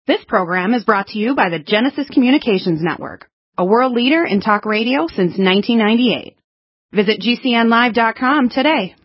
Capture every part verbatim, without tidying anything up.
This program is brought to you by the Genesis Communications Network, a world leader in talk radio since nineteen ninety-eight. Visit G C N live dot com today.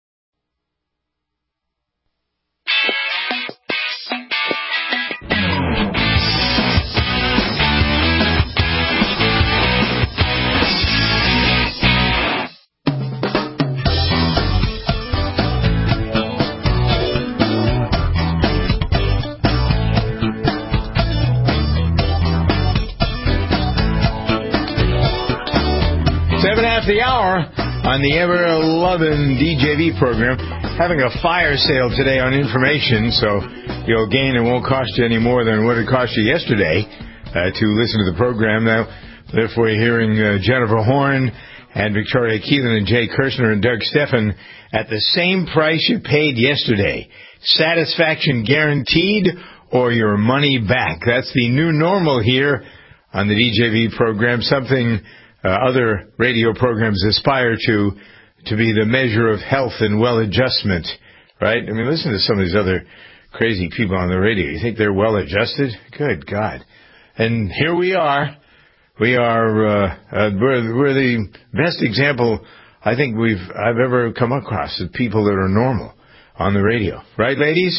Seven after the hour on the ever-loving D J V program. Having a fire sale today on information, so you'll gain and won't cost you any more than what it cost you yesterday uh, to listen to the program. Now, therefore, you're hearing uh, Jennifer Horn and Victoria Keelan and Jay Kirshner and Doug Steffen at the same price you paid yesterday. Satisfaction guaranteed or your money back. That's the new normal here on the D J V program, something Uh, other radio programs aspire to, to be the measure of health and well-adjustment, right? I mean, listen to some of these other crazy people on the radio. You think they're well-adjusted? Good God. And here we are. We are, uh, uh, we're, we're the best example I think we've, I've ever come across of people that are normal on the radio. Right, ladies?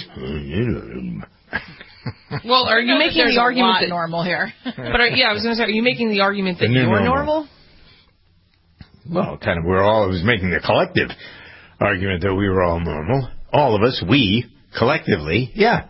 Well, are you making the argument that normal here? But are, yeah, I was going to say, are you making the argument that The you're normal. normal? Well, kind of, we're all, I was making the collective argument that we were all normal. All of us, we, collectively, yeah,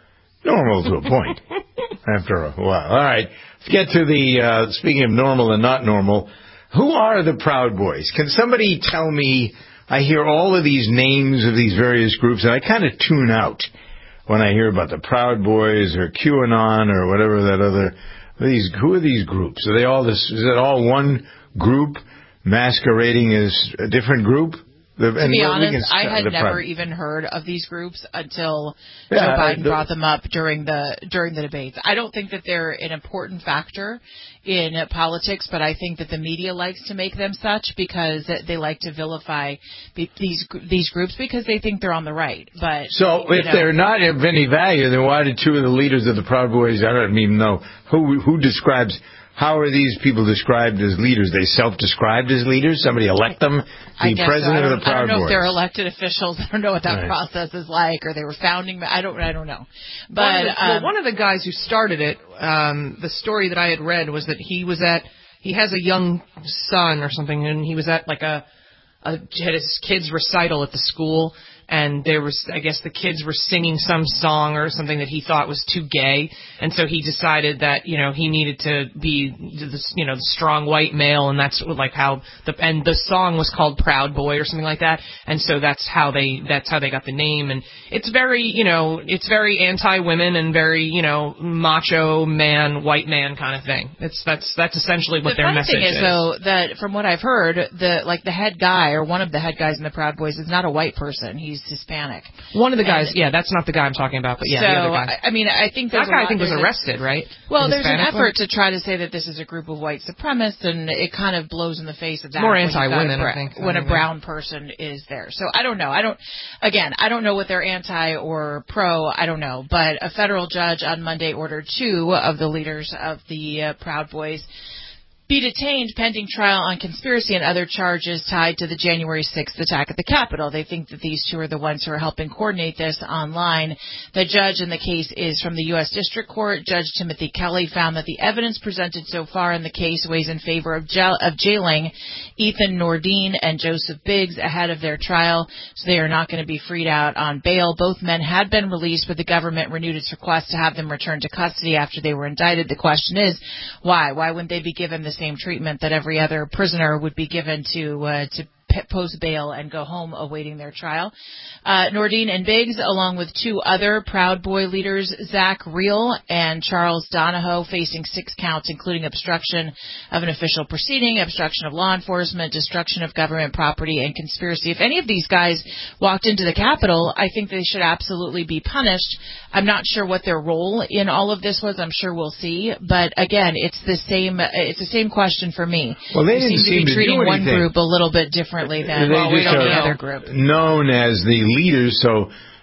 normal to a point after a while. All right, let's get to the, uh, speaking of normal and not normal, who are the Proud Boys? Can somebody tell me, I hear all of these names of these various groups, and I kind of tune out when I hear about the Proud Boys or QAnon or whatever that other, these, who are these groups? Are they all this, is it all one group masquerading as a different group? The, to be honest, I had never Proud. even heard of these groups until yeah, Joe Biden the, brought them up during the during the debates. I don't think that they're an important factor in politics, but I think that the media likes to make them such because they like to vilify these these groups because they think they're on the right. But so if know, they're not of any value, then why did two of the leaders of the Proud Boys? I don't even know who who describes. How are these people described as leaders? They self-described as leaders? Somebody elect them to be president so. of the Proud Boys? I don't know if they're elected officials. I don't know what that right. process is like, or they were founding. I don't. I don't know. But one of the, um, well, one of the guys who started it, um, the story that I had read was that he was at. He has a young son or something, and he was at like a, a had his kid's recital at the school. And there was, I guess the kids were singing some song or something that he thought was too gay. And so he decided that, you know, he needed to be this, you know, the strong white male. And that's like how the, and the song was called Proud Boy or something like that. And so that's how they, that's how they got the name. And it's very, you know, it's very anti-women and very, you know, macho man, white man kind of thing. It's, that's, that's essentially what the their message is. The funny thing is, though, that from what I've heard, the, like the head guy or one of the head guys in the Proud Boys is not a white person. He's Hispanic. One of the guys, and, yeah, that's not the guy I'm talking about, but yeah, so, the other guy. I mean, I think there's that guy a lot, I think was a, arrested, right? Well, the there's Hispanic an effort one? to try to say that this is a group of white supremacists, and it kind of blows in the face of that. More anti-women, I think. When a brown person is there. So I don't know. I don't, again, I don't know what they're anti or pro. I don't know. But a federal judge on Monday ordered two of the leaders of the uh, Proud Boys be detained pending trial on conspiracy and other charges tied to the January sixth attack at the Capitol. They think that these two are the ones who are helping coordinate this online. The judge in the case is from the U S District Court. Judge Timothy Kelly found that the evidence presented so far in the case weighs in favor of, jail, of jailing Ethan Nordine and Joseph Biggs ahead of their trial, so they are not going to be freed out on bail. Both men had been released, but the government renewed its request to have them returned to custody after they were indicted. The question is, why? Why wouldn't they be given the same treatment that every other prisoner would be given to uh, to post bail and go home awaiting their trial? Uh, Nordine and Biggs, along with two other Proud Boy leaders, Zach Reel and Charles Donahoe, facing six counts, including obstruction of an official proceeding, obstruction of law enforcement, destruction of government property, and conspiracy. If any of these guys walked into the Capitol, I think they should absolutely be punished. I'm not sure what their role in all of this was. I'm sure we'll see. But again, it's the same. It's the same question for me. Well, they you didn't seem to be seem treating to do one anything. group a little bit differently than They well, we just don't are the other group. Known as the leaders, so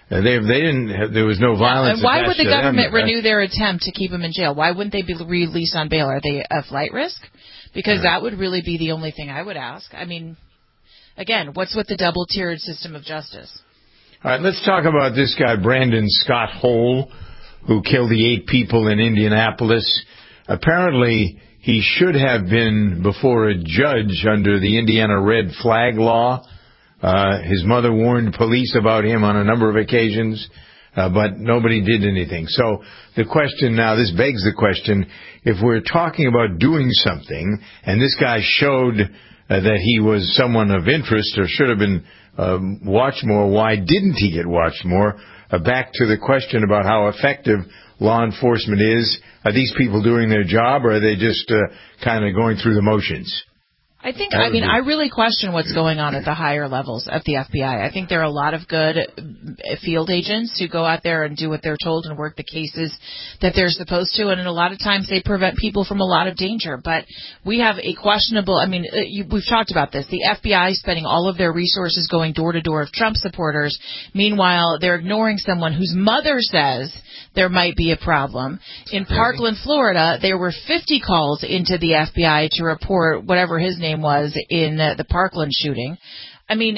Uh, they they didn't. Have, there was no violence. And why would the to government them, renew their attempt to keep him in jail? Why wouldn't they be released on bail? Are they a flight risk? Because that would really be the only thing I would ask. I mean, again, what's with the double-tiered system of justice? All right, let's talk about this guy, Brandon Scott Hole, who killed the eight people in Indianapolis. Apparently, he should have been before a judge under the Indiana red flag law. Uh, his mother warned police about him on a number of occasions, uh, but nobody did anything. So the question now, this begs the question, if we're talking about doing something, and this guy showed uh, that he was someone of interest or should have been um, watched more, why didn't he get watched more? Uh, back to the question about how effective law enforcement is. Are these people doing their job, or are they just uh, kind of going through the motions? I think, I mean, I really question what's going on at the higher levels of the F B I. I think there are a lot of good field agents who go out there and do what they're told and work the cases that they're supposed to, and a lot of times they prevent people from a lot of danger. But we have a questionable, I mean, we've talked about this, the F B I spending all of their resources going door to door of Trump supporters. Meanwhile, they're ignoring someone whose mother says there might be a problem. In Parkland, Florida, there were fifty calls into the F B I to report whatever his name was in uh, the Parkland shooting. I mean,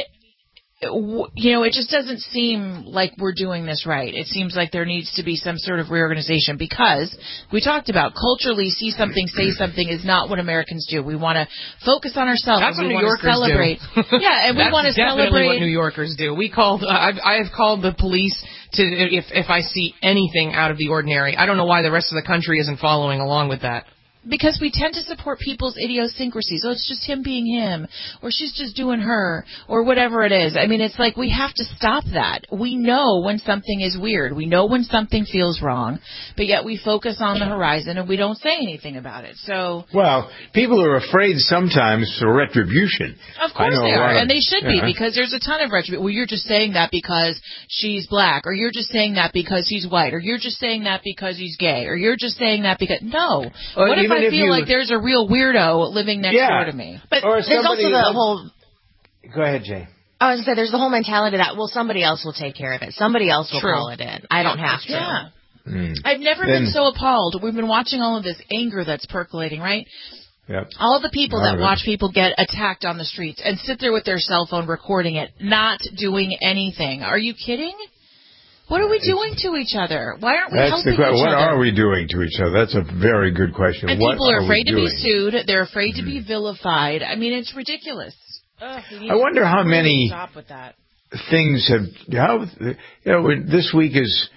w- you know, it just doesn't seem like we're doing this right. It seems like there needs to be some sort of reorganization because we talked about culturally see something, say something is not what Americans do. We want to focus on ourselves. That's we what New want Yorkers to celebrate. do. Yeah, and we want to definitely celebrate. what New Yorkers do. We called. Uh, I've, I have called the police to if if I see anything out of the ordinary. I don't know why the rest of the country isn't following along with that. Because we tend to support people's idiosyncrasies. Oh, it's just him being him, or she's just doing her, or whatever it is. I mean, it's like we have to stop that. We know when something is weird. We know when something feels wrong, but yet we focus on the horizon and we don't say anything about it. So, well, people are afraid sometimes for retribution. Of course they are, of, and they should yeah. be, because there's a ton of retribution. Well, you're just saying that because she's black, or you're just saying that because he's white, or you're just saying that because he's gay, or you're just saying that because... No. Or what if I if feel you, like there's a real weirdo living next yeah. door to me? But or there's also the like, whole... Go ahead, Jay. I was going to say, there's the whole mentality that, well, somebody else will take care of it. Somebody else will True. call it in. I don't have to. Yeah. Mm. I've never then, been so appalled. We've been watching all of this anger that's percolating, right? Yep. All the people All that watch people get attacked on the streets and sit there with their cell phone recording it, not doing anything. Are you kidding? What are we doing to each other? Why aren't we That's helping the question. each What other? are we doing to each other? That's a very good question. And what people are afraid we to be doing? sued. They're afraid to be vilified. I mean, it's ridiculous. Ugh, we need I wonder to how really many stop with that. things have, how, you know, this week is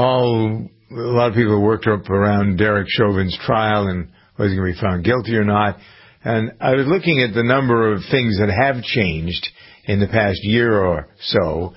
all, a lot of people have worked up around Derek Chauvin's trial and whether he's going to be found guilty or not. And I was looking at the number of things that have changed in the past year or so.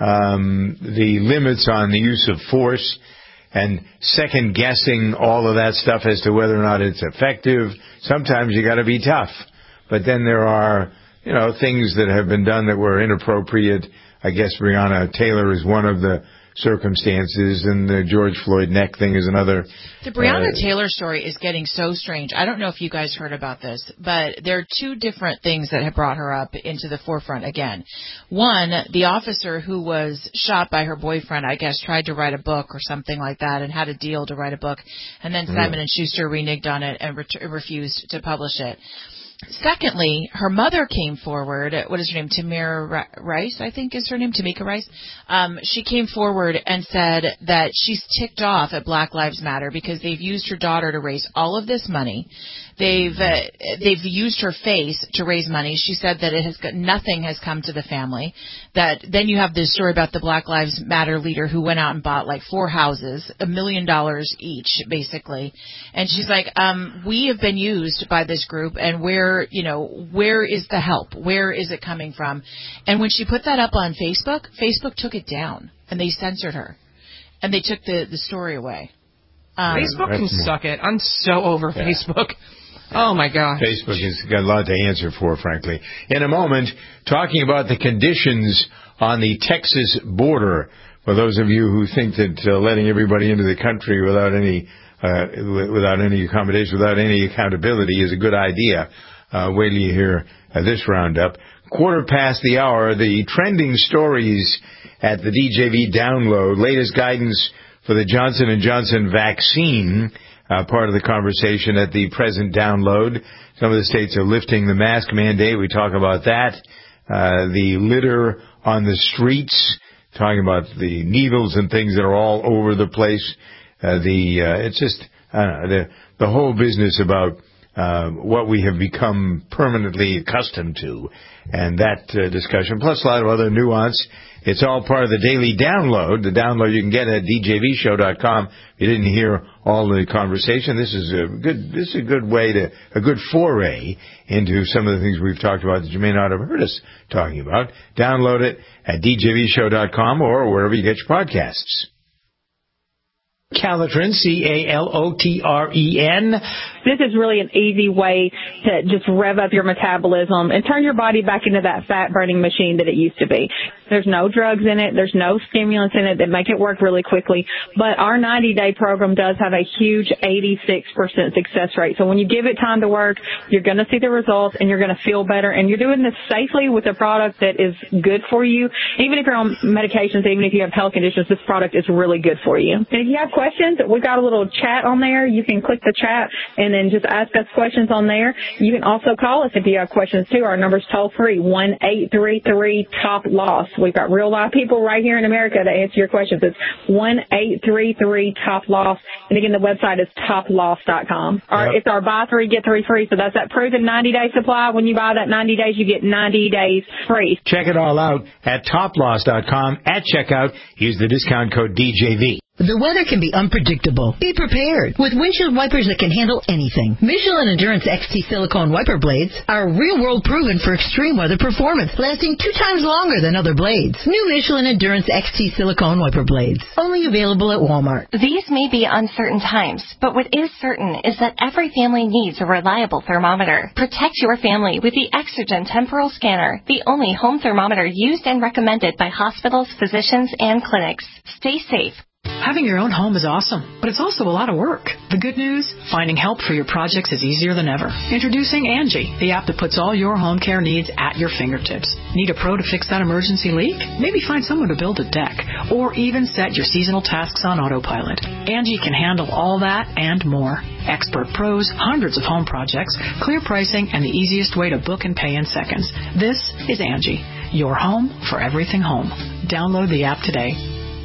Um, the limits on the use of force and second guessing all of that stuff as to whether or not it's effective. Sometimes you got to be tough, but then there are, you know, things that have been done that were inappropriate. I guess Breonna Taylor is one of the circumstances, and the George Floyd neck thing is another. The Breonna uh, Taylor story is getting so strange. I don't know if you guys heard about this, but there are two different things that have brought her up into the forefront again. One, the officer who was shot by her boyfriend, I guess, tried to write a book or something like that and had a deal to write a book, and then Simon and Schuster reneged on it and re- refused to publish it. Secondly, her mother came forward. What is her name? Tamir Rice, I think is her name. Tamika Rice. Um, she came forward and said that she's ticked off at Black Lives Matter because they've used her daughter to raise all of this money. They've uh, they've used her face to raise money. She said that it has got nothing has come to the family. That then you have this story about the Black Lives Matter leader who went out and bought like four houses, a million dollars each, basically. And she's like, um, we have been used by this group, and where you know where is the help? Where is it coming from? And when she put that up on Facebook, Facebook took it down and they censored her, and they took the the story away. Um, Facebook can suck it. I'm so over Yeah. Facebook. Oh, my gosh. Facebook has got a lot to answer for, frankly. In a moment, talking about the conditions on the Texas border. For those of you who think that uh, letting everybody into the country without any uh, without any accommodation, without any accountability is a good idea, uh, wait till you hear uh, this roundup. Quarter past the hour, the trending stories at the D J V download. Latest guidance for the Johnson and Johnson vaccine, uh, part of the conversation at the present download. Some of the states are lifting the mask mandate. We talk about that. Uh, the litter on the streets, talking about the needles and things that are all over the place. Uh, the uh, it's just I don't know, the the whole business about uh, what we have become permanently accustomed to, and that uh, discussion, plus a lot of other nuance. It's all part of the daily download. The download you can get at D J V show dot com. If you didn't hear all the conversation, this is a good this is a good way to a good foray into some of the things we've talked about that you may not have heard us talking about. Download it at D J V show dot com or wherever you get your podcasts. Calotren, C A L O T R E N. This is really an easy way to just rev up your metabolism and turn your body back into that fat-burning machine that it used to be. There's no drugs in it. There's no stimulants in it that make it work really quickly. But our ninety-day program does have a huge eighty-six percent success rate. So when you give it time to work, you're going to see the results and you're going to feel better. And you're doing this safely with a product that is good for you. Even if you're on medications, even if you have health conditions, this product is really good for you. And if you have questions, we've got a little chat on there. You can click the chat and then just ask us questions on there. You can also call us if you have questions too. Our number's toll free, one eight three three top loss. We've got real live people right here in America to answer your questions. It's one eight three three top loss. And again, the website is top loss dot com. Our, yep. It's our buy three, get three free. So that's that proven ninety-day supply. When you buy that ninety days, you get ninety days free. Check it all out at top loss dot com. At checkout, use the discount code D J V. The weather can be unpredictable. Be prepared with windshield wipers that can handle anything. Michelin Endurance X T silicone wiper blades are real-world proven for extreme weather performance, lasting two times longer than other blades. New Michelin Endurance X T silicone wiper blades, only available at Walmart. These may be uncertain times, but what is certain is that every family needs a reliable thermometer. Protect your family with the Exergen Temporal Scanner, the only home thermometer used and recommended by hospitals, physicians, and clinics. Stay safe. Having your own home is awesome, but it's also a lot of work. The good news? Finding help for your projects is easier than ever. Introducing Angie, the app that puts all your home care needs at your fingertips. Need a pro to fix that emergency leak? Maybe find someone to build a deck, or even set your seasonal tasks on autopilot. Angie can handle all that and more. Expert pros, hundreds of home projects, clear pricing, and the easiest way to book and pay in seconds. This is Angie, your home for everything home. Download the app today.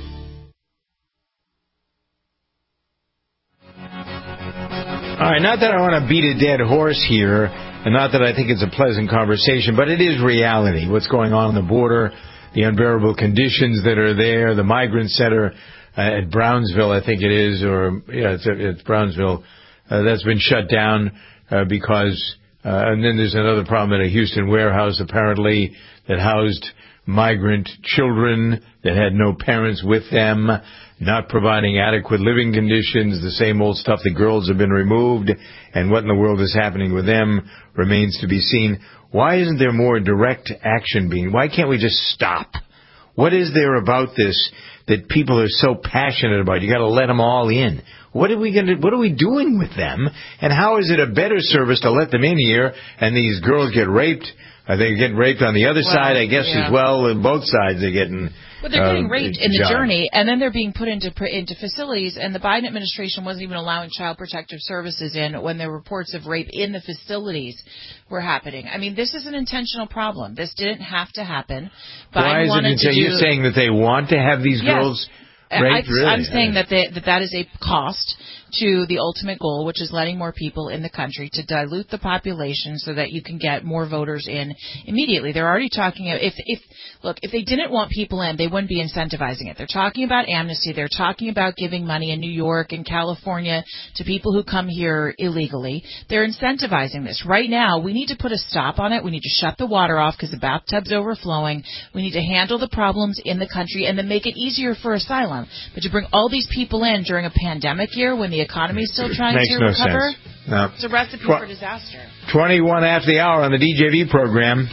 All right, not that I want to beat a dead horse here, and not that I think it's a pleasant conversation, but it is reality. What's going on on the border, the unbearable conditions that are there, the migrant center uh, at Brownsville, I think it is, or, yeah, it's, it's Brownsville, uh, that's been shut down uh, because, uh, and then there's another problem at a Houston warehouse, apparently, that housed migrant children that had no parents with them, not providing adequate living conditions, the same old stuff. The girls have been removed, and what in the world is happening with them remains to be seen. Why isn't there more direct action being? Why can't we just stop? What is there about this that people are so passionate about? You got to let them all in. What are we going to? What are we doing with them? And how is it a better service to let them in here and these girls get raped? Are they getting raped on the other well, side? I guess yeah. as well. On both sides, they're getting. But they're getting uh, raped in the job. journey, and then they're being put into into facilities. And the Biden administration wasn't even allowing Child Protective Services in when there were reports of rape in the facilities were happening. I mean, this is an intentional problem. This didn't have to happen. Biden Why is wanted it? To You're do, saying that they want to have these yes. girls raped? I, really? I'm saying that, they, that that is a cost to the ultimate goal, which is letting more people in the country to dilute the population so that you can get more voters in immediately. They're already talking if if look, if they didn't want people in, they wouldn't be incentivizing it. They're talking about amnesty. They're talking about giving money in New York and California to people who come here illegally. They're incentivizing this. Right now, we need to put a stop on it. We need to shut the water off because the bathtub's overflowing. We need to handle the problems in the country and then make it easier for asylum. But to bring all these people in during a pandemic year when the economy is still trying Makes to no recover, sense. No. It's a recipe Tw- for disaster. twenty-one after the hour on the D J V program.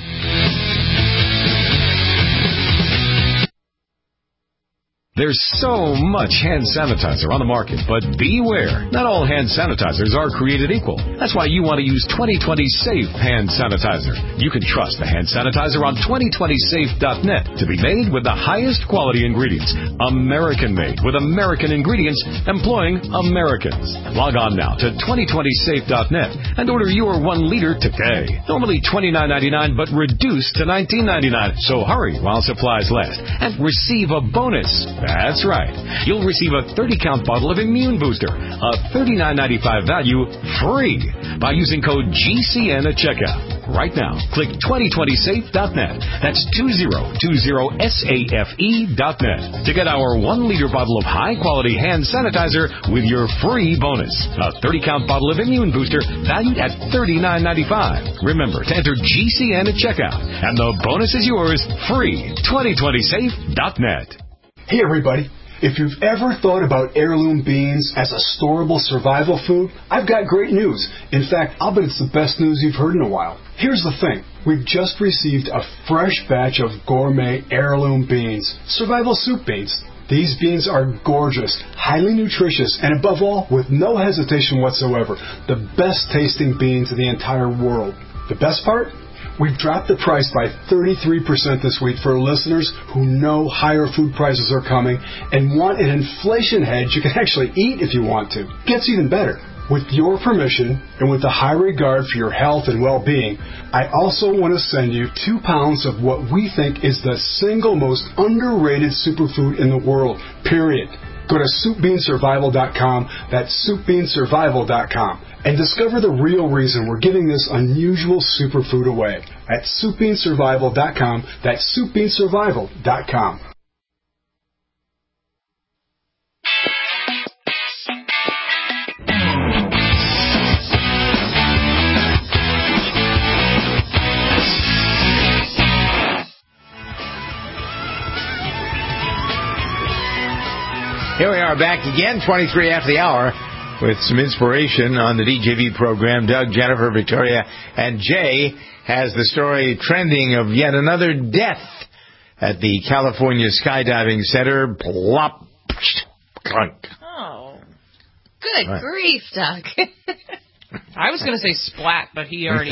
There's so much hand sanitizer on the market, but beware. Not all hand sanitizers are created equal. That's why you want to use twenty twenty Safe Hand Sanitizer. You can trust the hand sanitizer on twenty twenty safe dot net to be made with the highest quality ingredients. American-made with American ingredients, employing Americans. Log on now to twenty twenty safe dot net and order your one liter today. Normally twenty-nine ninety-nine, but reduced to nineteen ninety-nine. So hurry while supplies last and receive a bonus. That's right. You'll receive a thirty count bottle of Immune Booster, a thirty-nine ninety-five value, free by using code G C N at checkout. Right now, click twenty twenty safe dot net. That's two zero two zero safe dot net to get our one liter bottle of high-quality hand sanitizer with your free bonus. A thirty count bottle of Immune Booster valued at thirty-nine ninety-five. Remember to enter G C N at checkout, and the bonus is yours free. twenty twenty safe dot net. Hey everybody, if you've ever thought about heirloom beans as a storable survival food, I've got great news. In fact, I'll bet it's the best news you've heard in a while. Here's the thing. We've just received a fresh batch of gourmet heirloom beans, survival soup beans. These beans are gorgeous, highly nutritious, and above all, with no hesitation whatsoever, the best tasting beans in the entire world. The best part? We've dropped the price by thirty-three percent this week for listeners who know higher food prices are coming and want an inflation hedge you can actually eat if you want to. Gets even better. With your permission and with a high regard for your health and well-being, I also want to send you two pounds of what we think is the single most underrated superfood in the world, period. Go to soup bean survival dot com, that's soup bean survival dot com, and discover the real reason we're giving this unusual superfood away at soup bean survival dot com, that's soup bean survival dot com. Here we are back again, twenty-three after the hour, with some inspiration on the D J V program. Doug, Jennifer, Victoria, and Jay has the story trending of yet another death at the California Skydiving Center. Plop, clunk. Oh, good Right. grief, Doug. I was going to say splat, but he already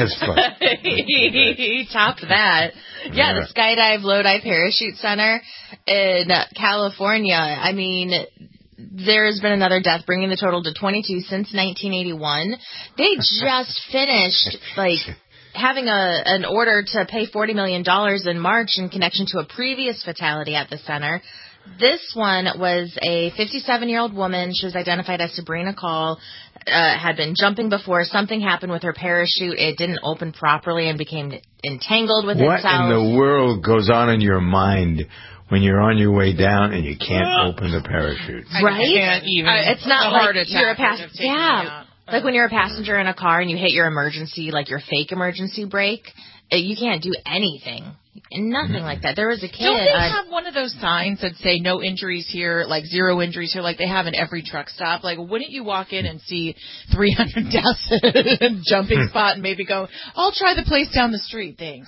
he, he topped that. Yeah, the Skydive Lodi Parachute Center in California. I mean, there has been another death, bringing the total to twenty-two since nineteen eighty-one. They just finished, like, having a an order to pay forty million dollars in March in connection to a previous fatality at the center. This one was a fifty-seven-year-old woman. She was identified as Sabrina Call, uh, had been jumping before. Something happened with her parachute. It didn't open properly and became entangled with What itself. in the world goes on in your mind when you're on your way down and you can't open the parachute? Right? I can't even. Uh, it's not a like heart attack you're a would have passenger. taken me Yeah. out. Like when you're a passenger in a car and you hit your emergency, like your fake emergency brake, uh, you can't do anything. Nothing like that. There was a kid. Don't they uh, have one of those signs that say no injuries here, like zero injuries here, like they have in every truck stop? Like, wouldn't you walk in and see three hundred deaths at a jumping spot and maybe go, I'll try the place down the street? Thanks.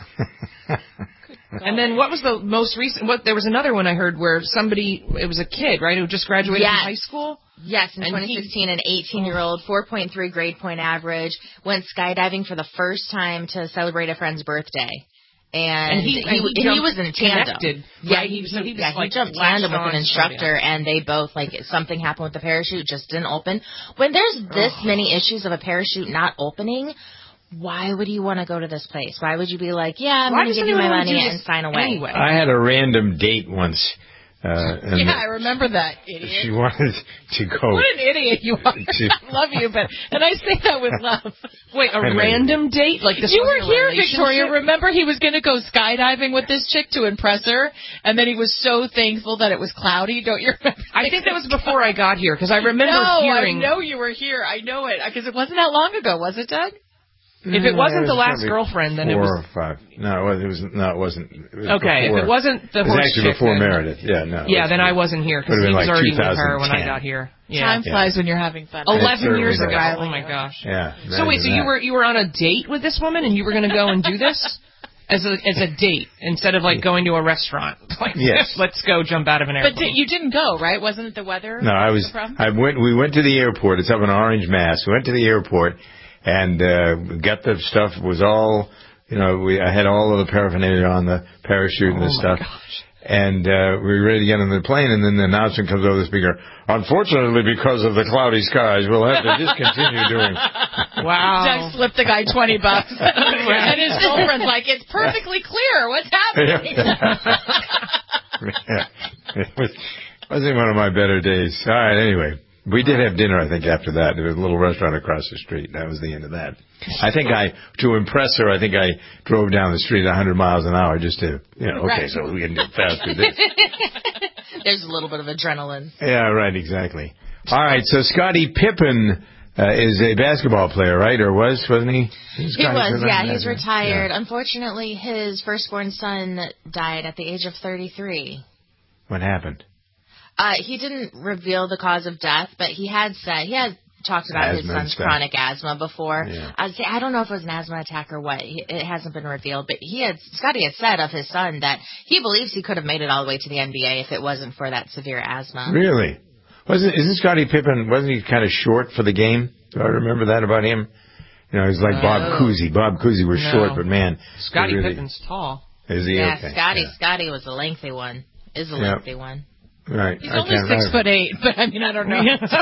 And then what was the most recent? What there was another one I heard where somebody, it was a kid, right, who just graduated Yes. from high school. Yes, in And twenty sixteen, an eighteen-year-old, four point three grade point average, went skydiving for the first time to celebrate a friend's birthday. And, And he- he, and he he jumped was in tandem. connected, Yeah, right? he, So he was, yeah, like, he jumped latched tandem with on an to somebody instructor, and they both, like, something happened with the parachute, just didn't open. When there's this many issues of a parachute not opening, why would you want to go to this place? Why would you be like, yeah, I'm Why going to does give you my anyone wanna money do and this sign away? anyway? I had a random date once. Uh, and Yeah, I remember that, idiot. she wanted to go. What an idiot you are. I love you, but and I say that with love. Wait, a I know. random date? Like this You wasn't were a here, relationship? Victoria. Remember he was going to go skydiving with this chick to impress her, and then he was so thankful that it was cloudy. Don't you remember? I think that was before I got here because I remember no, hearing. I know you were here. I know it because it wasn't that long ago, was it, Doug? If it wasn't was the last probably girlfriend, then it four was. or five. No, it was. It was no, it wasn't. It was Okay, before. if it wasn't the It was horse actually chick, before then- Meredith. Yeah, no. it Yeah, was- then I wasn't here because Would've he been was like already with her when I two thousand ten. got here. Yeah. Time flies when you're having fun. Eleven years certainly ago. does. Oh my gosh. Yeah. So wait, so imagine you that. were you were on a date with this woman and you were going to go and do this? As a as a date instead of like going to a restaurant. Like, yes. Let's go jump out of an airplane. But you didn't go, right? Wasn't it the weather? No, I was. I went. We went to the airport. It's up in Orange, Mass. We went to the airport and uh, got the stuff. It was all, you know, we I had all of the paraphernalia on the parachute and the oh stuff. My gosh. And uh, we were ready to get on the plane, and then the announcement comes over the speaker. Unfortunately, because of the cloudy skies, we'll have to discontinue doing. Wow. Doug slipped the guy twenty bucks, and his girlfriend's like, "It's perfectly clear. What's happening?" Yeah. It was, wasn't one of my better days. All right. Anyway, we did have dinner. I think after that, there was a little restaurant across the street. That was the end of that. I think I, to impress her, I think I drove down the street a hundred miles an hour just to, you know, okay, right. So we can do faster. There's a little bit of adrenaline. Yeah, right, exactly. All right, so Scottie Pippen uh, is a basketball player, right? Or was, wasn't he? He was, Pippen? yeah, he's retired. Yeah. Unfortunately, his firstborn son died at the age of thirty-three. What happened? Uh, he didn't reveal the cause of death, but he had said, he had talked about asthma his son's stuff. chronic asthma before. Yeah. I, say, I don't know if it was an asthma attack or what. He, it hasn't been revealed. But he had Scottie had said of his son that he believes he could have made it all the way to the N B A if it wasn't for that severe asthma. Really? Wasn't isn't Scottie Pippen, wasn't he kind of short for the game? Do I remember that about him? You know, he's like no. Bob Cousy. Bob Cousy was no. short, but man. Scottie really, Pippen's tall. Is he? Yeah, Okay. Scottie, yeah. Scottie was a lengthy one. Is a Yeah. lengthy one. Right. He's I only can't six remember. foot eight, but I mean, I don't know.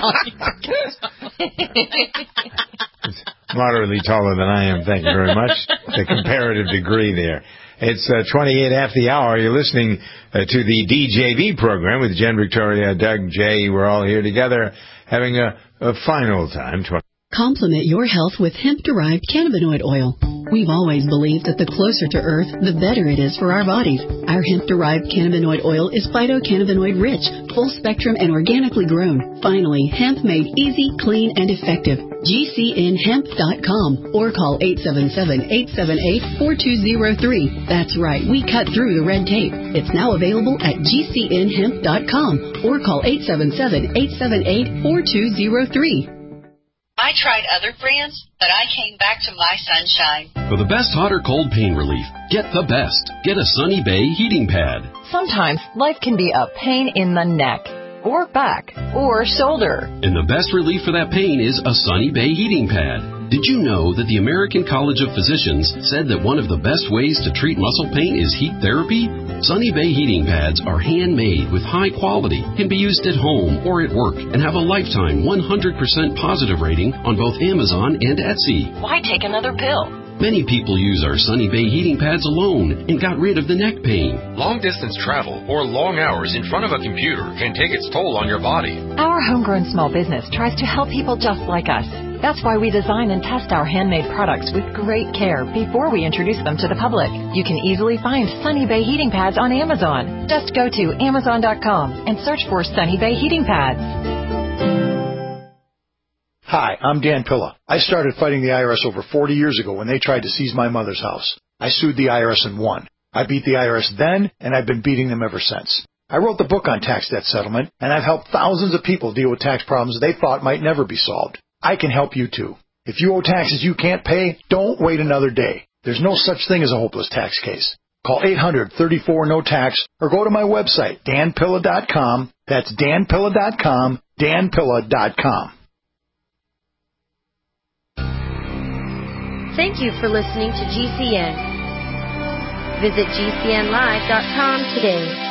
It's moderately taller than I am, thank you very much. The comparative degree there. It's uh, twenty-eight after the hour. You're listening uh, to the D J V program with Jen, Victoria, Doug, Jay. We're all here together having a, a fine old time. Complement your health with hemp-derived cannabinoid oil. We've always believed that the closer to Earth, the better it is for our bodies. Our hemp-derived cannabinoid oil is phytocannabinoid-rich, full-spectrum, and organically grown. Finally, hemp made easy, clean, and effective. G C N hemp dot com or call eight seven seven, eight seven eight, four two zero three. That's right, we cut through the red tape. It's now available at G C N hemp dot com or call eight seven seven, eight seven eight, four two zero three. I tried other brands, but I came back to My Sunshine. For the best hot or cold pain relief, get the best. Get a Sunny Bay heating pad. Sometimes life can be a pain in the neck, or back, or shoulder. And the best relief for that pain is a Sunny Bay heating pad. Did you know that the American College of Physicians said that one of the best ways to treat muscle pain is heat therapy? Sunny Bay heating pads are handmade with high quality, can be used at home or at work, and have a lifetime one hundred percent positive rating on both Amazon and Etsy. Why take another pill? Many people use our Sunny Bay heating pads alone and got rid of the neck pain. Long-distance travel or long hours in front of a computer can take its toll on your body. Our homegrown small business tries to help people just like us. That's why we design and test our handmade products with great care before we introduce them to the public. You can easily find Sunny Bay heating pads on Amazon. Just go to amazon dot com and search for Sunny Bay heating pads. Hi, I'm Dan Pilla. I started fighting the I R S over forty years ago when they tried to seize my mother's house. I sued the I R S and won. I beat the I R S then, and I've been beating them ever since. I wrote the book on tax debt settlement, and I've helped thousands of people deal with tax problems they thought might never be solved. I can help you too. If you owe taxes you can't pay, don't wait another day. There's no such thing as a hopeless tax case. Call eight hundred, thirty-four, no tax or go to my website, dan pilla dot com. That's dan pilla dot com, dan pilla dot com. Thank you for listening to G C N. Visit G C N live dot com today.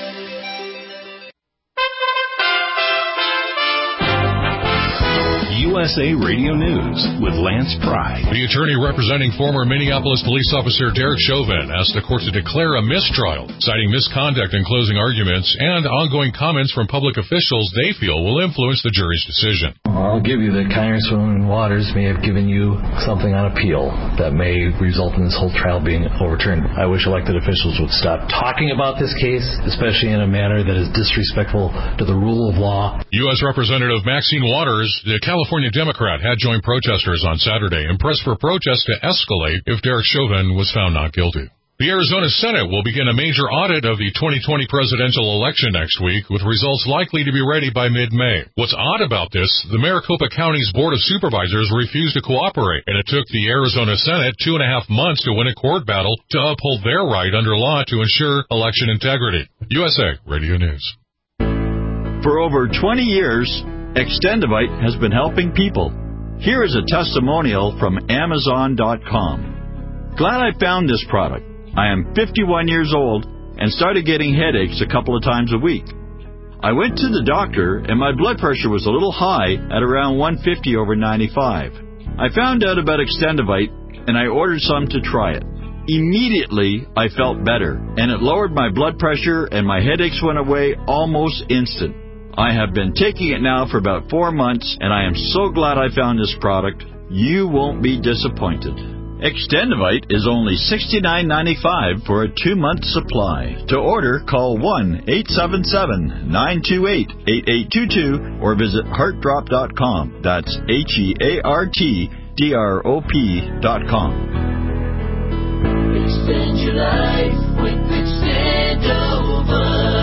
U S A Radio News with Lance Pry. The attorney representing former Minneapolis police officer Derek Chauvin asked the court to declare a mistrial, citing misconduct in closing arguments and ongoing comments from public officials they feel will influence the jury's decision. I'll give you that Congresswoman Waters may have given you something on appeal that may result in this whole trial being overturned. I wish elected officials would stop talking about this case, especially in a manner that is disrespectful to the rule of law. U S Representative Maxine Waters, the California Democrat, had joined protesters on Saturday and pressed for protests to escalate if Derek Chauvin was found not guilty. The Arizona Senate will begin a major audit of the twenty twenty presidential election next week, with results likely to be ready by mid-May. What's odd about this, the Maricopa County's Board of Supervisors refused to cooperate, and it took the Arizona Senate two and a half months to win a court battle to uphold their right under law to ensure election integrity. U S A Radio News. For over twenty years, Extendivite has been helping people. Here is a testimonial from Amazon dot com. Glad I found this product. I am fifty-one years old and started getting headaches a couple of times a week. I went to the doctor and my blood pressure was a little high at around one fifty over ninety-five. I found out about Extendivite and I ordered some to try it. Immediately, I felt better and it lowered my blood pressure and my headaches went away almost instant. I have been taking it now for about four months and I am so glad I found this product. You won't be disappointed. Extendivite is only sixty-nine ninety-five for a two-month supply. To order, call one eight seven seven, nine two eight, eight eight two two or visit heart drop dot com. That's H E A R T D R O P dot com. Extend your life with Extendivite.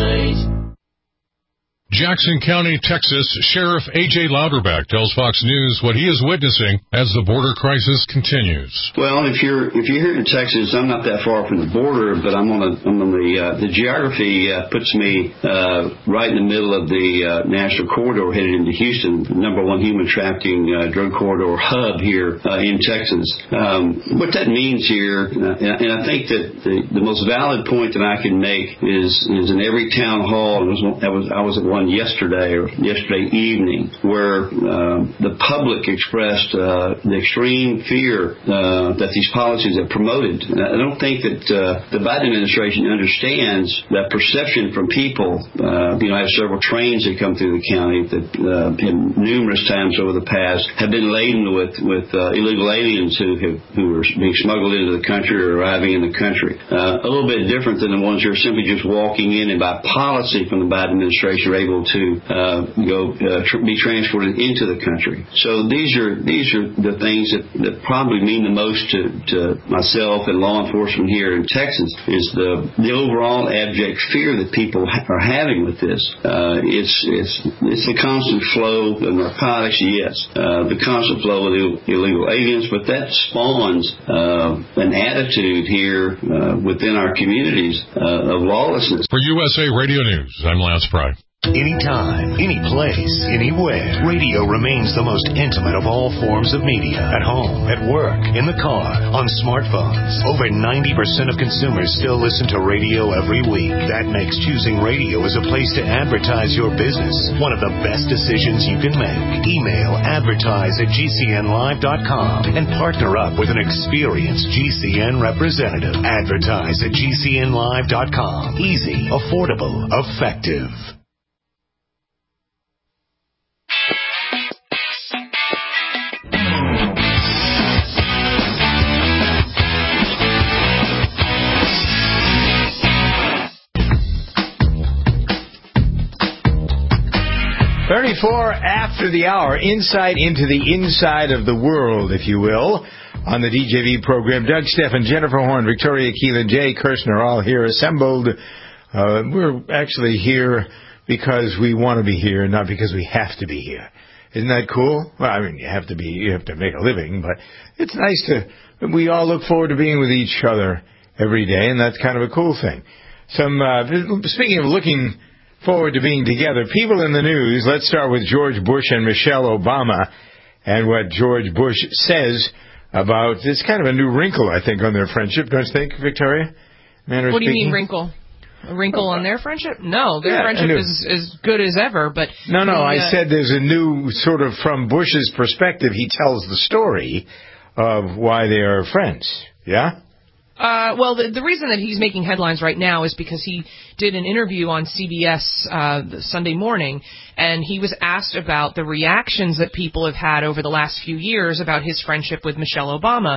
Jackson County, Texas, Sheriff A J Louderback tells Fox News what he is witnessing as the border crisis continues. Well, if you're if you're here in Texas, I'm not that far from the border, but I'm on a, I'm on the uh, the geography uh, puts me uh, right in the middle of the uh, national corridor headed into Houston, the number one human trafficking uh, drug corridor hub here uh, in Texas. Um, what that means here, uh, and, and I think that the, the most valid point that I can make is is in every town hall. It was, I was I was at one yesterday or yesterday evening where uh, the public expressed uh, the extreme fear uh, that these policies have promoted. And I don't think that uh, the Biden administration understands that perception from people. Uh, you know, I have several trains that come through the county that uh, in numerous times over the past have been laden with, with uh, illegal aliens who have, who are being smuggled into the country or arriving in the country. Uh, a little bit different than the ones who are simply just walking in and by policy from the Biden administration are able to uh, go uh, tr- be transported into the country. So these are these are the things that, that probably mean the most to, to myself and law enforcement here in Texas is the the overall abject fear that people ha- are having with this. Uh, it's it's it's the constant flow of narcotics, yes, uh, the constant flow of Ill- illegal aliens, but that spawns uh, an attitude here uh, within our communities uh, of lawlessness. For U S A Radio News, I'm Lance Pry. Anytime, any place, anywhere. Radio remains the most intimate of all forms of media. At home, at work, in the car, on smartphones. Over ninety percent of consumers still listen to radio every week. That makes choosing radio as a place to advertise your business one of the best decisions you can make. Email advertise at G C N live dot com and partner up with an experienced G C N representative. Advertise at G C N live dot com. Easy, affordable, effective. thirty-four after the hour, insight into the inside of the world, if you will, on the D J V program. Doug Steffen, Jennifer Horn, Victoria Keelan, Jay Kirshner, all here assembled. Uh, we're actually here because we want to be here, not because we have to be here. Isn't that cool? Well, I mean, you have to be, you have to make a living, but it's nice to, we all look forward to being with each other every day, and that's kind of a cool thing. Some, uh, speaking of looking forward to being together, people in the news, let's start with George Bush and Michelle Obama and what George Bush says about, it's kind of a new wrinkle, I think, on their friendship, don't you think, Victoria? Manner what do you speaking? mean wrinkle? A wrinkle on their friendship? No, their Yeah, friendship new- is as good as ever, but... No, no, the, I uh, said there's a new sort of, from Bush's perspective, he tells the story of why they are friends. Yeah? Uh, well, the, the reason that he's making headlines right now is because he did an interview on C B S uh, Sunday morning, and he was asked about the reactions that people have had over the last few years about his friendship with Michelle Obama.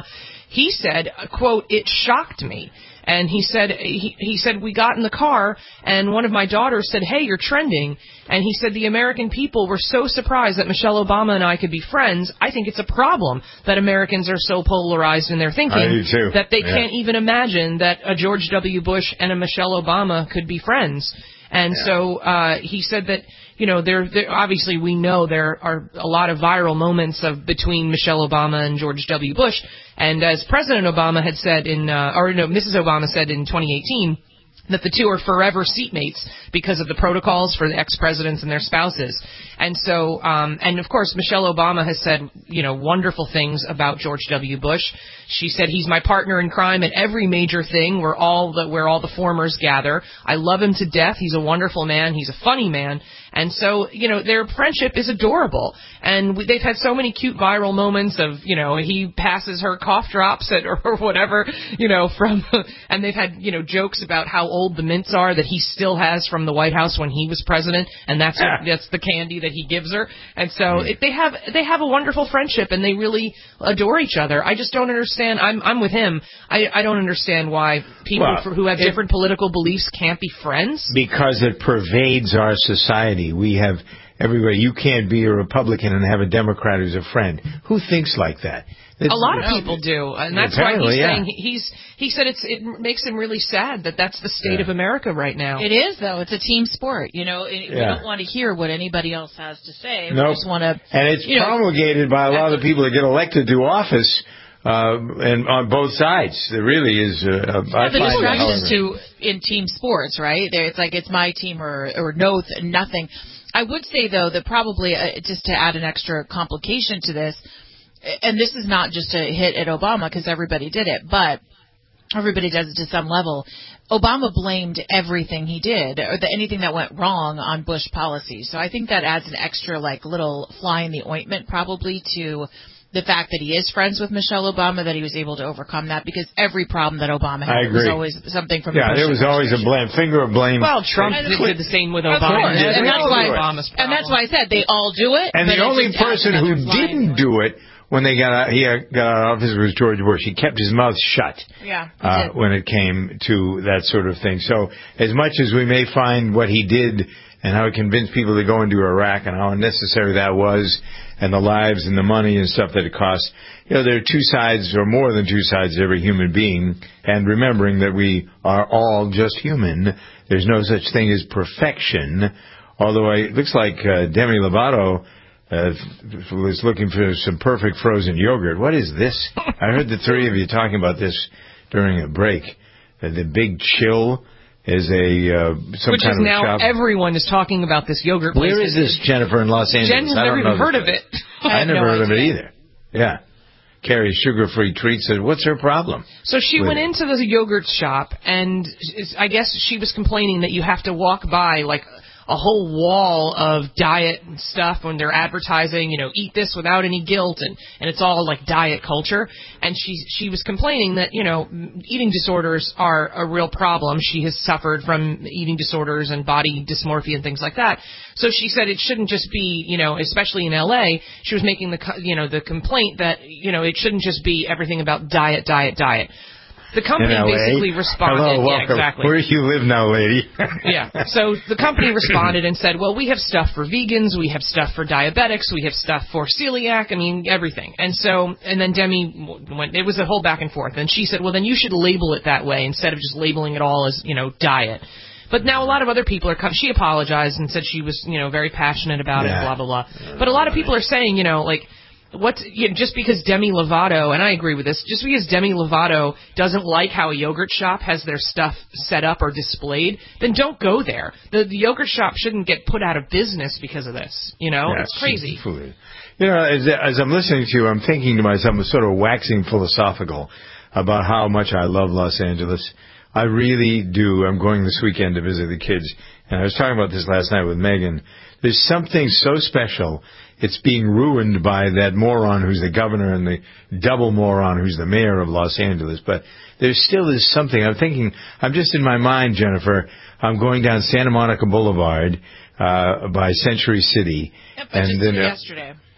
he said, quote, "It shocked me." And he said, he, he said, we got in the car, and one of my daughters said, "Hey, you're trending." And he said, the American people were so surprised that Michelle Obama and I could be friends. I think it's a problem that Americans are so polarized in their thinking I do too. that they Yeah. can't even imagine that a George W. Bush and a Michelle Obama could be friends. And Yeah. so uh, he said that, you know, there, there obviously we know there are a lot of viral moments of between Michelle Obama and George W. Bush. And as President Obama had said in, uh, or no, Missus Obama said in twenty eighteen, that the two are forever seatmates because of the protocols for the ex-presidents and their spouses. And so, um, and of course, Michelle Obama has said, you know, wonderful things about George W. Bush. She said, "He's my partner in crime at every major thing where all the, where all the formers gather. I love him to death. He's a wonderful man. He's a funny man." And so, you know, their friendship is adorable. And we, they've had so many cute viral moments of, you know, he passes her cough drops at, or, or whatever, you know, from, and they've had, you know, jokes about how old the mints are that he still has from the White House when he was president, and that's what, that's the candy that he gives her. And so it, they have they have a wonderful friendship, and they really adore each other. I just don't understand. I'm I'm with him. I I don't understand why people Well, for, who have it- different political beliefs can't be friends. Because it pervades our society. We have everywhere. You can't be a Republican and have a Democrat who's a friend. Who thinks like that? It's, A lot of it's- people do, and Yeah, that's why he's apparently, yeah. saying he's he said it's it makes him really sad that that's the state Yeah. of America right now. It is, though. It's a team sport. You know, it, we Yeah. don't want to hear what anybody else has to say. We Nope. just want to. And it's you know, promulgated by a lot of the people that get elected to office, uh, and on both sides. There really is. Uh, I the find that, distractions however- to in team sports, right? There, it's like it's my team or or no th- nothing. I would say though that probably uh, just to add an extra complication to this, and this is not just a hit at Obama because everybody did it, but everybody does it to some level. Obama blamed everything he did or the, anything that went wrong on Bush policy. So I think that adds an extra like little fly in the ointment probably to the fact that he is friends with Michelle Obama, that he was able to overcome that, because every problem that Obama had I agree. was always something from Yeah, the Bush there was always a blame, finger of blame. Well, Trump And- did, did the same with Of Obama. course, That's and that's all why Obama's and that's why I said they all do it. And but the it only just adds person who another fly in the didn't do it when they got out, he got out of office was George Bush. He kept his mouth shut Yeah, he uh, did. when it came to that sort of thing. So as much as we may find what he did and how he convinced people to go into Iraq and how unnecessary that was, and the lives and the money and stuff that it cost, you know, there are two sides or more than two sides to every human being. And remembering that we are all just human, there's no such thing as perfection. Although I, it looks like uh, Demi Lovato uh, was looking for some perfect frozen yogurt. What is this? I heard the three of you talking about this during a break. Uh, the Big Chill is a uh, some Which kind is of now shop. everyone is talking about this yogurt place. Where is this, Jennifer, in Los Angeles? Jen has I don't never know even heard this of it. I, I have never no heard of it idea. either. Yeah. Carrie, sugar-free treats. Said, what's her problem? So she with went it? into the yogurt shop, and is- I guess she was complaining that you have to walk by like a whole wall of diet and stuff when they're advertising, you know, eat this without any guilt, and, and it's all like diet culture. And she she was complaining that, you know, eating disorders are a real problem. She has suffered from eating disorders and body dysmorphia and things like that. So she said it shouldn't just be, you know, especially in L A, she was making the, co- you know, the complaint that, you know, it shouldn't just be everything about diet, diet, diet. The company In L A? basically responded. Hello, yeah, welcome. exactly. Where do you live now, lady? Yeah. So the company responded and said, well, we have stuff for vegans, we have stuff for diabetics, we have stuff for celiac, I mean, everything. And so, and then Demi went, it was a whole back and forth. And she said, well, then you should label it that way instead of just labeling it all as, you know, diet. But now a lot of other people are coming. She apologized and said she was, you know, very passionate about Yeah. it, blah, blah, blah. But a lot of people are saying, you know, like, What's you know, just because Demi Lovato, and I agree with this, just because Demi Lovato doesn't like how a yogurt shop has their stuff set up or displayed, then don't go there. The, the yogurt shop shouldn't get put out of business because of this. You know, Yeah, it's crazy. foolish. You know, as, as I'm listening to you, I'm thinking to myself, I'm sort of waxing philosophical about how much I love Los Angeles. I really do. I'm going this weekend to visit the kids. And I was talking about this last night with Megan. There's something so special. It's being ruined by that moron who's the governor and the double moron who's the mayor of Los Angeles. But there still is something. I'm thinking, I'm just in my mind, Jennifer, I'm going down Santa Monica Boulevard uh by Century City. Yep, I and just then did uh, yesterday.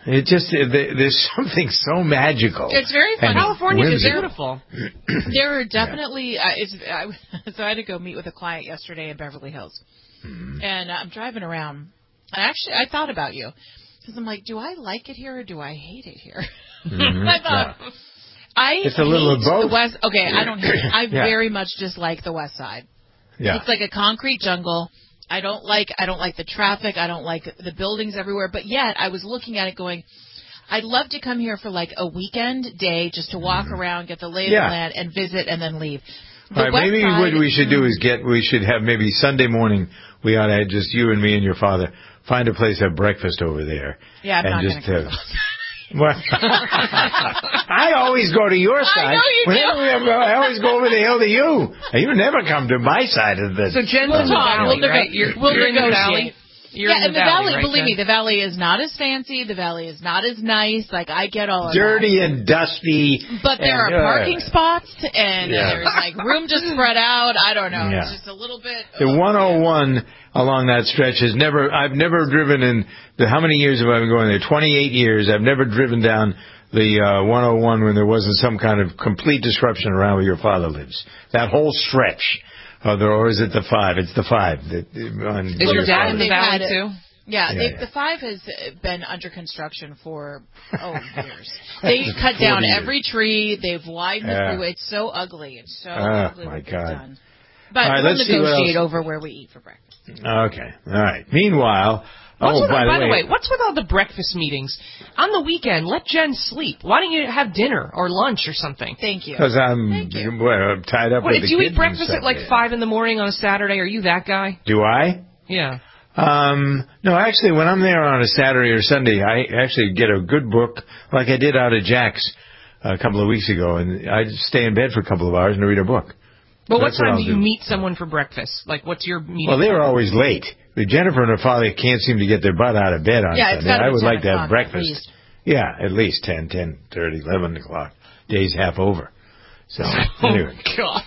It just there's something so magical. It's very fun. California is whimsical. beautiful. There are definitely. Uh, it's, I, so I had to go meet with a client yesterday in Beverly Hills, mm-hmm. and I'm driving around. I actually I thought about you because I'm like, do I like it here or do I hate it here? Mm-hmm. I thought. Yeah. I it's a little hate of both. the West. Okay, I don't hate it. I yeah. very much dislike the West Side. Yeah. It's like a concrete jungle. I don't like I don't like the traffic. I don't like the buildings everywhere. But yet, I was looking at it going, I'd love to come here for like a weekend day just to walk around, get the lay of yeah. the land, and visit, and then leave. All right, maybe side, what we should do is get, we should have maybe Sunday morning, we ought to have just you and me and your father, find a place to have breakfast over there. Yeah, I'm and not just going have. Well, I always go to your side. I know you Whenever do. I always go over the hill to you. You never come to my side of the. So Jen's we'll in the talk. valley, We'll, right? You're, we'll you're in the negotiate. valley. You're yeah, in the, the valley, valley, right, believe Jen? me, the valley is not as fancy. The valley is not as nice. Like, I get all of dirty that. and dusty. But there and, are parking uh, spots, and yeah. there's, like, room to spread out. I don't know. Yeah. It's just a little bit. The one oh one along that stretch has never, I've never driven in, the, how many years have I been going there? twenty-eight years. I've never driven down the uh, one oh one when there wasn't some kind of complete disruption around where your father lives. That whole stretch. Uh, there, or is it the five? It's the five. That, on is your dad in the valley, it, too? Yeah, yeah, they, yeah, the five has been under construction for, oh, years. They cut down years. every tree. They've widened Yeah. the freeway. It's so ugly. It's so oh, ugly my what they've God. done. But all right, we'll let's see what negotiate else. over where we eat for breakfast. Okay. All right. Meanwhile, What's oh, with, by, by the, the way, way, what's with all the breakfast meetings? On the weekend, let Jen sleep. Why don't you have dinner or lunch or something? Thank you. Because I'm, well, I'm tied up What, with do the you kids eat breakfast and at like stuff. five in the morning on a Saturday? Are you that guy? Do I? Yeah. Um, no, actually, when I'm there on a Saturday or Sunday, I actually get a good book, like I did out at Jack's a couple of weeks ago, and I just stay in bed for a couple of hours and read a book. But So what that's what time I'll do you do. meet someone for breakfast? Like, what's your meeting? Well, they were time? always late. The Jennifer and her father can't seem to get their butt out of bed on Yeah, it's Sunday. gotta I be would ten like to have o'clock breakfast. at least. Yeah, at least ten, ten thirty, eleven o'clock. Day's half over. So, anyway. Oh, God.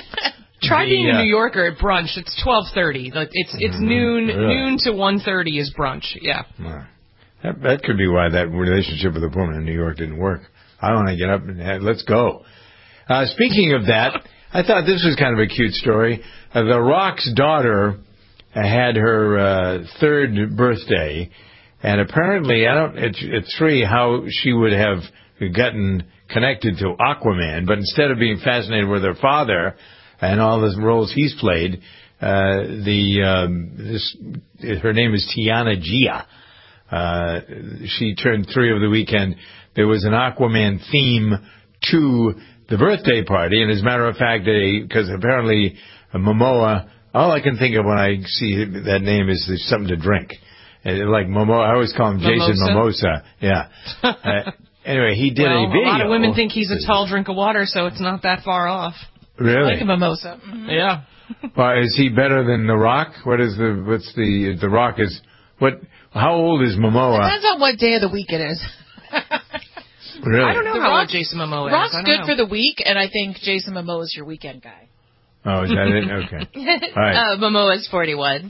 Try The, being a uh, New Yorker at brunch. It's twelve thirty. Like it's it's Mm-hmm. noon Really? noon to one thirty is brunch. Yeah. Well, that, that could be why that relationship with the woman in New York didn't work. I want to get up and have, let's go. Uh, speaking of that, I thought this was kind of a cute story. Uh, the Rock's daughter uh, had her uh, third birthday, and apparently, I don't at, at three, how she would have gotten connected to Aquaman, but instead of being fascinated with her father and all the roles he's played, uh, the um, this her name is Tiana Gia. Uh, she turned three over the weekend. There was an Aquaman theme to the birthday party, and as a matter of fact, because apparently uh, Momoa, all I can think of when I see that name is there's something to drink. Uh, like Momoa, I always call him Jason Mimosa. Yeah. Uh, anyway, he did well, a video. A lot of women think he's a tall drink of water, so it's not that far off. Really? Like a mimosa. Mm-hmm. Yeah. Well, is he better than The Rock? What is the, what's the, The Rock is, what, how old is Momoa? Depends on what day of the week it is. Really? I don't know The how Rock, old Jason Momoa is. Rock's I don't good know. for the week, and I think Jason Momoa is your weekend guy. Oh, is that it? Okay. All right. Uh, Momoa's forty-one.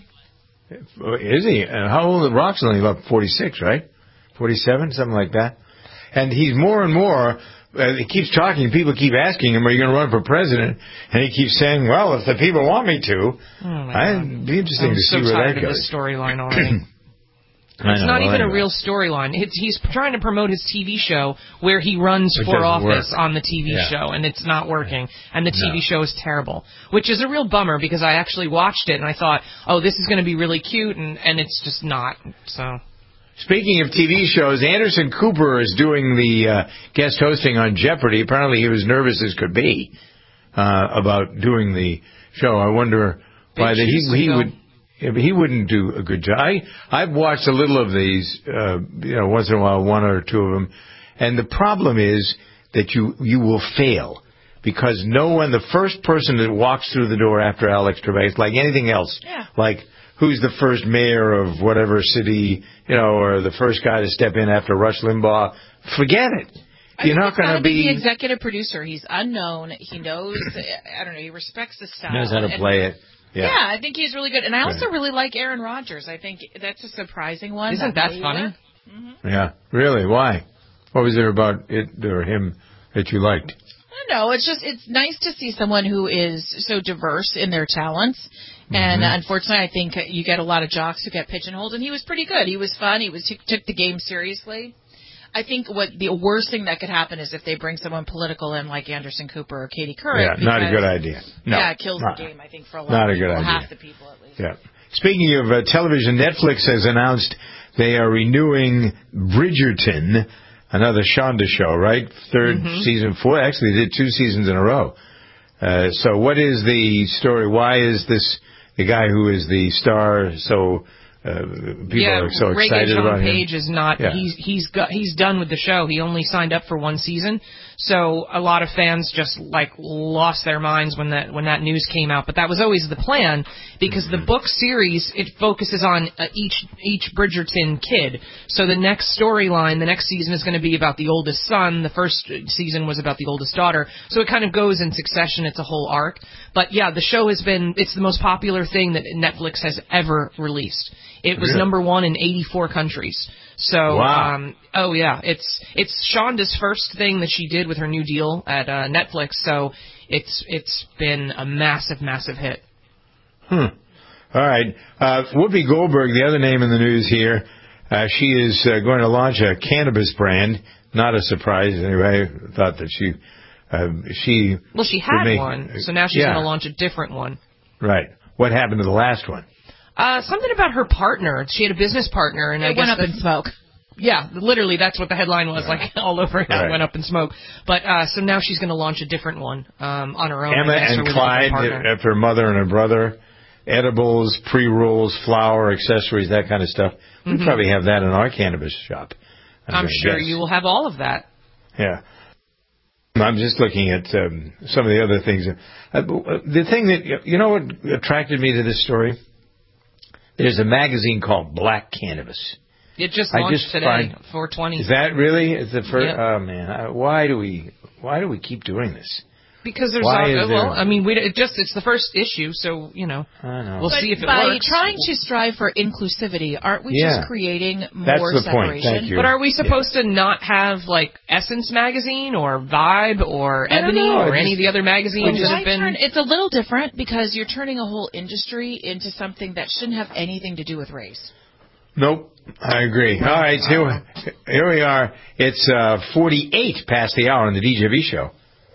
Is he? Uh, how old? Rock's only about forty-six, right? forty-seven, something like that. And he's more and more, uh, he keeps talking, people keep asking him, are you going to run for president? And he keeps saying, well, if the people want me to. Oh my I'd be interesting I'm to so see where tired that of goes. this storyline already. I It's know, not well, even anyway. a real storyline. It's, he's trying to promote his T V show where he runs It for doesn't office work. on the T V Yeah. show, and it's not working. And the T V No. show is terrible, which is a real bummer because I actually watched it and I thought, oh, this is going to be really cute, and, and it's just not. So. Speaking of T V shows, Anderson Cooper is doing the uh, guest hosting on Jeopardy. Apparently he was nervous as could be uh, about doing the show. I wonder why that he, he would... Yeah, but he wouldn't do a good job. I, I've watched a little of these, uh, you know, once in a while, one or two of them. And the problem is that you, you will fail. Because no one, the first person that walks through the door after Alex Trebek, it's like anything else. Yeah. Like, who's the first mayor of whatever city, you know, or the first guy to step in after Rush Limbaugh. Forget it. I You're think not it's going gotta to be be... the executive producer. He's unknown. He knows, I don't know, he respects the style. knows how to And- play it. Yeah. Yeah, I think he's really good. And I also Right. really like Aaron Rodgers. I think that's a surprising one. Isn't that may funny? work. Mm-hmm. Yeah, really? Why? What was there about it or him that you liked? No, it's just it's nice to see someone who is so diverse in their talents. Mm-hmm. And uh, unfortunately, I think you get a lot of jocks who get pigeonholed, and he was pretty good. He was fun. He was he took the game seriously. I think what the worst thing that could happen is if they bring someone political in like Anderson Cooper or Katie Couric. Yeah, because, not a good idea. No, yeah, it kills not, the game, I think, for a lot not of a people, good idea. half the people at least. Yeah. Speaking of uh, television, Netflix has announced they are renewing Bridgerton, another Shonda show, right? Third Mm-hmm. season, four. Actually, they did two seasons in a row. Uh, so what is the story? Why is this the guy who is the star so... Uh, people yeah, are so Ray excited John about him. Page is not. Yeah. He's he's got he's done with the show. He only signed up for one season, so a lot of fans just like lost their minds when that when that news came out. But that was always the plan because mm-hmm. the book series it focuses on uh, each each Bridgerton kid. So the next storyline, the next season is going to be about the oldest son. The first season was about the oldest daughter. So it kind of goes in succession. It's a whole arc. But yeah, the show has been it's the most popular thing that Netflix has ever released. It was really? number one in eighty-four countries. So, wow. um, oh yeah, it's it's Shonda's first thing that she did with her new deal at uh, Netflix. So it's it's been a massive, massive hit. Hmm. All right. Uh, Whoopi Goldberg, the other name in the news here, uh, she is uh, going to launch a cannabis brand. Not a surprise. Anyway, I thought that she uh, she well she had make, one, so now she's yeah. going to launch a different one. Right. What happened to the last one? Uh, something about her partner. She had a business partner, and it I guess went up the, in smoke. Yeah, literally, that's what the headline was, right. like all over it right. went up in smoke. But uh, so now she's going to launch a different one um, on her own. Emma I guess, and Clyde, after her mother and her brother, edibles, pre-rolls, flour, accessories, that kind of stuff. We mm-hmm. probably have that in our cannabis shop. I'm, I'm sure guess. you will have all of that. Yeah. I'm just looking at um, some of the other things. Uh, the thing that, you know what attracted me to this story? There's a magazine called Black Cannabis. It just I launched just today, find, four twenty. Is that really? Is the first? Yep. Oh man, I, why do we? Why do we keep doing this? Because there's why a, is well, there, I mean, we it just it's the first issue, so you know, I know. we'll but see if it by works. By trying to strive for inclusivity, aren't we yeah. just creating more That's the separation? point. Thank you. But are we supposed yeah. to not have like Essence magazine or Vibe or I Ebony know, or just, any of the other magazines that have been? Turn, it's a little different because you're turning a whole industry into something that shouldn't have anything to do with race. Nope, I agree. All right, here, here we are. It's uh, forty-eight past the hour on the D J V show.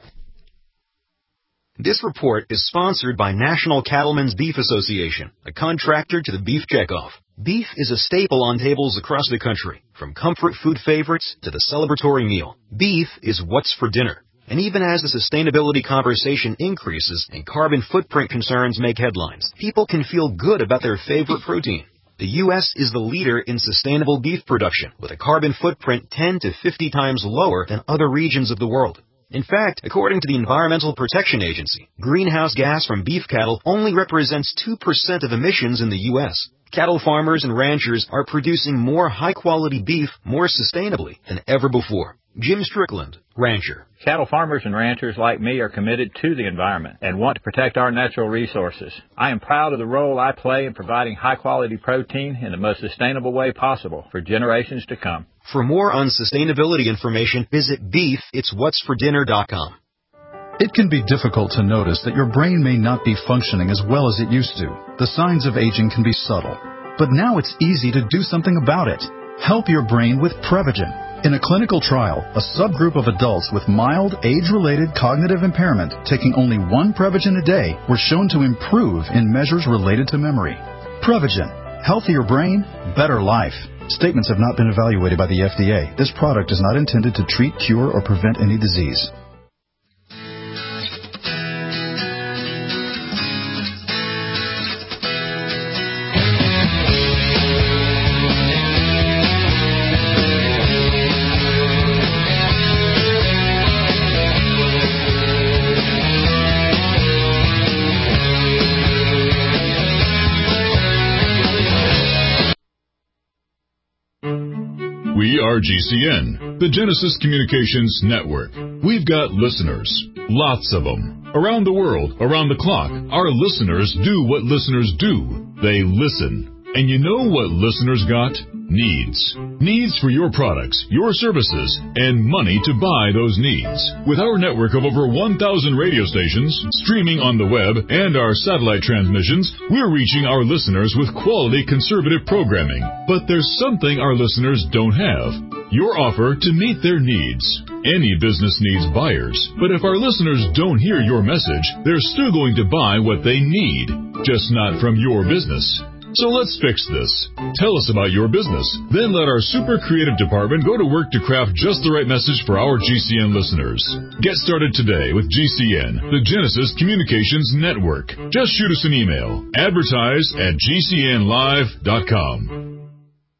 This report is sponsored by National Cattlemen's Beef Association, a contractor to the beef checkoff. Beef is a staple on tables across the country, from comfort food favorites to the celebratory meal. Beef is what's for dinner. And even as the sustainability conversation increases and carbon footprint concerns make headlines, people can feel good about their favorite protein. The U S is the leader in sustainable beef production, with a carbon footprint ten to fifty times lower than other regions of the world. In fact, according to the Environmental Protection Agency, greenhouse gas from beef cattle only represents two percent of emissions in the U S. Cattle farmers and ranchers are producing more high-quality beef more sustainably than ever before. Jim Strickland, rancher. Cattle farmers and ranchers like me are committed to the environment and want to protect our natural resources. I am proud of the role I play in providing high-quality protein in the most sustainable way possible for generations to come. For more on sustainability information, visit beef it's what's for dinner dot com. It can be difficult to notice that your brain may not be functioning as well as it used to. The signs of aging can be subtle, but now it's easy to do something about it. Help your brain with Prevagen. In a clinical trial, a subgroup of adults with mild age-related cognitive impairment taking only one Prevagen a day were shown to improve in measures related to memory. Prevagen. Healthier brain, better life. Statements have not been evaluated by the F D A. This product is not intended to treat, cure, or prevent any disease. We are G C N, the Genesis Communications Network. We've got listeners, lots of them. Around the world, around the clock, our listeners do what listeners do. They listen. And you know what listeners got? Needs. Needs for your products, your services, and money to buy those needs. With our network of over one thousand radio stations, streaming on the web, and our satellite transmissions, we're reaching our listeners with quality conservative programming. But there's something our listeners don't have. Your offer to meet their needs. Any business needs buyers, but if our listeners don't hear your message, they're still going to buy what they need, just not from your business. So let's fix this. Tell us about your business. Then let our super creative department go to work to craft just the right message for our G C N listeners. Get started today with G C N, the Genesis Communications Network. Just shoot us an email. Advertise at G C N live dot com.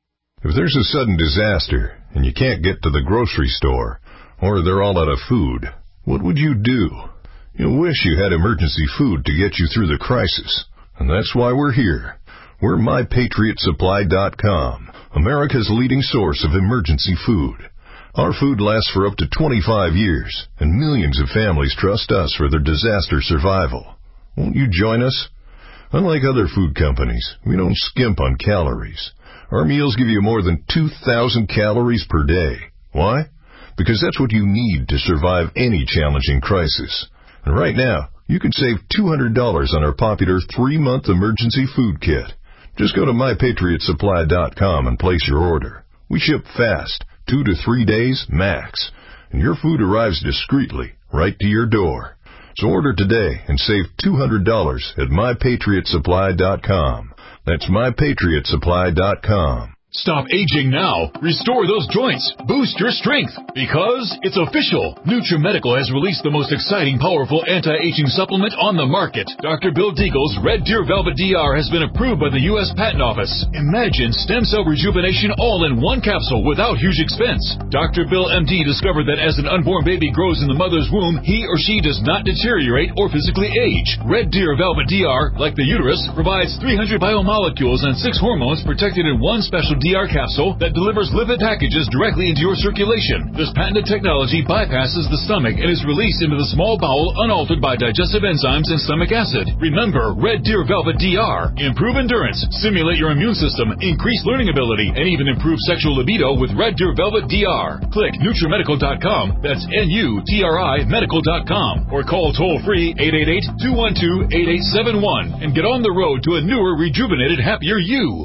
If there's a sudden disaster and you can't get to the grocery store, or they're all out of food, what would you do? You wish you had emergency food to get you through the crisis. And that's why we're here. We're My Patriot Supply dot com, America's leading source of emergency food. Our food lasts for up to twenty-five years, and millions of families trust us for their disaster survival. Won't you join us? Unlike other food companies, we don't skimp on calories. Our meals give you more than two thousand calories per day. Why? Because that's what you need to survive any challenging crisis. And right now, you can save two hundred dollars on our popular three-month emergency food kit. Just go to My Patriot Supply dot com and place your order. We ship fast, two to three days max, and your food arrives discreetly right to your door. So order today and save two hundred dollars at My Patriot Supply dot com. That's My Patriot Supply dot com. Stop aging now. Restore those joints. Boost your strength. Because it's official. NutriMedical has released the most exciting, powerful anti-aging supplement on the market. Doctor Bill Deagle's Red Deer Velvet D R has been approved by the U S Patent Office. Imagine stem cell rejuvenation all in one capsule without huge expense. Doctor Bill M D discovered that as an unborn baby grows in the mother's womb, he or she does not deteriorate or physically age. Red Deer Velvet D R, like the uterus, provides three hundred biomolecules and six hormones protected in one special D R capsule that delivers lipid packages directly into your circulation. This patented technology bypasses the stomach and is released into the small bowel unaltered by digestive enzymes and stomach acid. Remember, Red Deer Velvet D R. Improve endurance, stimulate your immune system, increase learning ability, and even improve sexual libido with Red Deer Velvet D R. Click NutriMedical dot com, that's N U T R I Medical dot com, or call toll-free eight eight eight, two one two, eight eight seven one and get on the road to a newer, rejuvenated, happier you.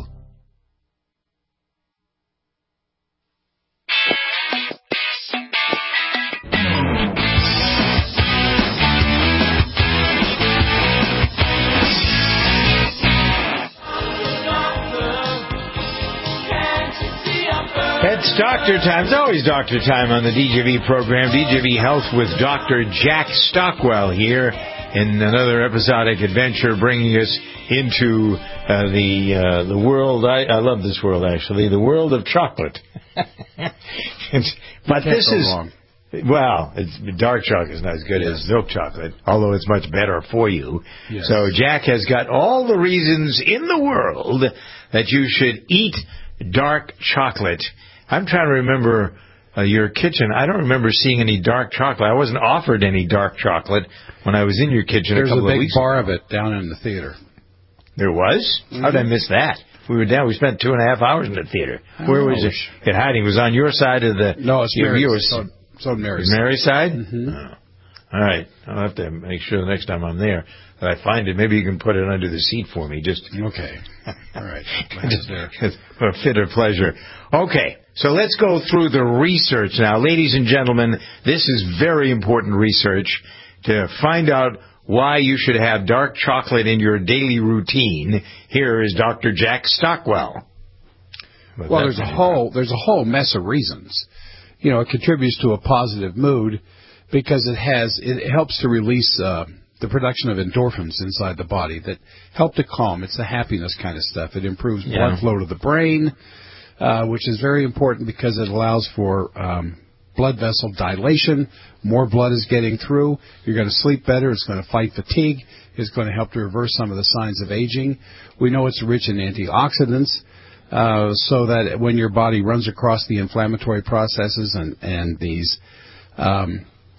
It's Doctor Time. It's always Doctor Time on the D J V program. D J V Health with Doctor Jack Stockwell here in another episodic adventure, bringing us into uh, the uh, the world. I, I love this world, actually. The world of chocolate. But this is wrong. Well, it's, dark chocolate is not as good yes. as milk chocolate, although it's much better for you. Yes. So Jack has got all the reasons in the world that you should eat dark chocolate. I'm trying to remember uh, your kitchen. I don't remember seeing any dark chocolate. I wasn't offered any dark chocolate when I was in your kitchen There's a couple a big of weeks bar ago. of it down in the theater. There was? Mm-hmm. How did I miss that? We were down. We spent two and a half hours in the theater. Where was it? It hiding? It was on your side of the... No, it's Mary's. Yours. So, so Mary's. Mary's side? Mm-hmm. Oh. All right. I'll have to make sure the next time I'm there that I find it. Maybe you can put it under the seat for me. Just okay. All right. Just for a fit of pleasure. Okay. So let's go through the research now. Ladies and gentlemen, this is very important research to find out why you should have dark chocolate in your daily routine. Here is Doctor Jack Stockwell. But well, there's a whole there's a whole mess of reasons. You know, it contributes to a positive mood because it has it helps to release uh, the production of endorphins inside the body that help to calm. It's the happiness kind of stuff. It improves yeah. blood flow to the brain, uh, which is very important because it allows for um, blood vessel dilation. More blood is getting through. You're going to sleep better. It's going to fight fatigue. It's going to help to reverse some of the signs of aging. We know it's rich in antioxidants, uh, so that when your body runs across the inflammatory processes and, and these um,